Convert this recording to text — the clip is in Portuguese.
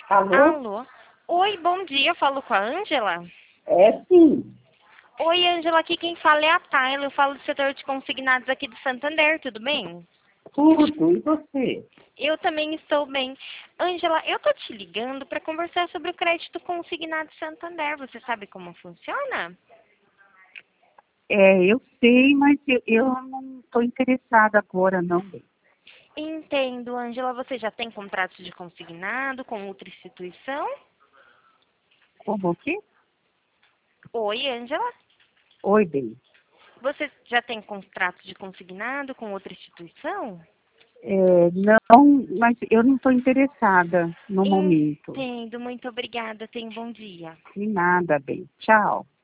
Alô? Alô? Oi, bom dia. Eu falo com a Ângela. É sim. Oi, Ângela. Aqui quem fala é a Tayla. Eu falo do setor de consignados aqui de Santander. Tudo bem? Tudo. E você? Eu também estou bem. Ângela, eu tô te ligando para conversar sobre o crédito consignado Santander. Você sabe como funciona? Eu sei, mas eu não estou interessada agora, não, bem. Entendo, Ângela. Você já tem contrato de consignado com outra instituição? Como o quê? Oi, Ângela. Oi, bem. Você já tem contrato de consignado com outra instituição? Não, mas eu não estou interessada no momento. Entendo. Muito obrigada. Tenha um bom dia. De nada, bem. Tchau.